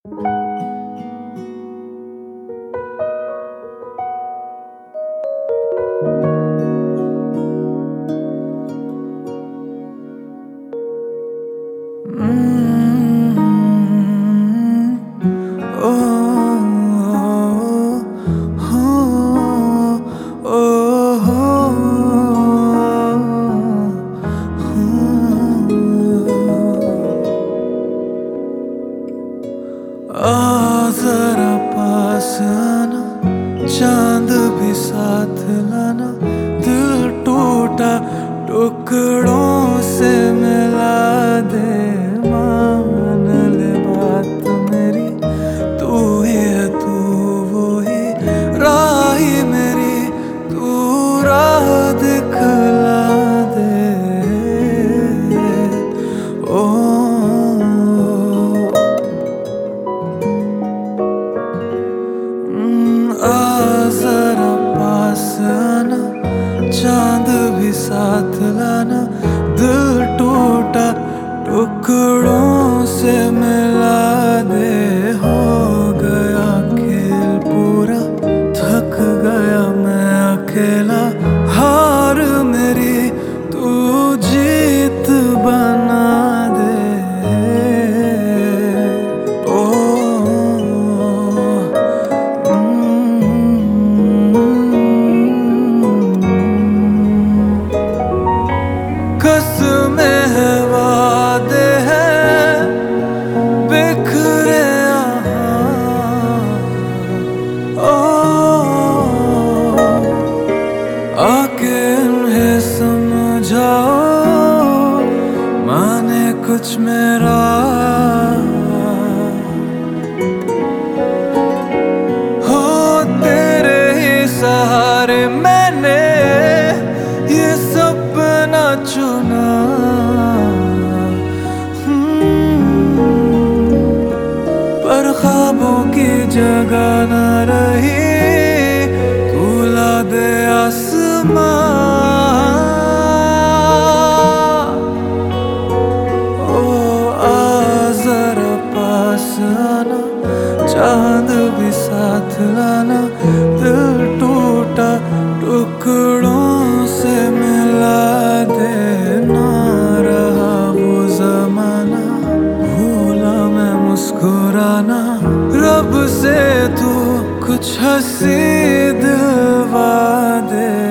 जरा पास आना, चांद भी साथ लाना, दिल टूटा टुकड़ों से मिला दे। मान ले बात मेरी, तू ही है तू वो ही, राह ही मेरी, तू राह दिखला दे। ओ जरा पास आना, चांद भी साथ लाना, दिल टूटा टुकड़ों से मिला दे। हो गया खेल पूरा, थक गया मैं अकेला, हार मेरी तू जीत बना दे। कसमें है वादे हैं बिखरे आके इन्हें समझाओ, माने कुछ मेरा। हो तेरे ही सहारे मैंने ये सपना चुना, पर ख्वाबों की जगह न रही, तू ला दे आसमां। ओ आ जरा पास आना, चांद भी साथ लाना, दिल टूटा टुकड़ों से मिला दे। ना रहा वो जमाना, भूला मैं मुस्कुराना, रब से तू कुछ हंसी दिलवा दे।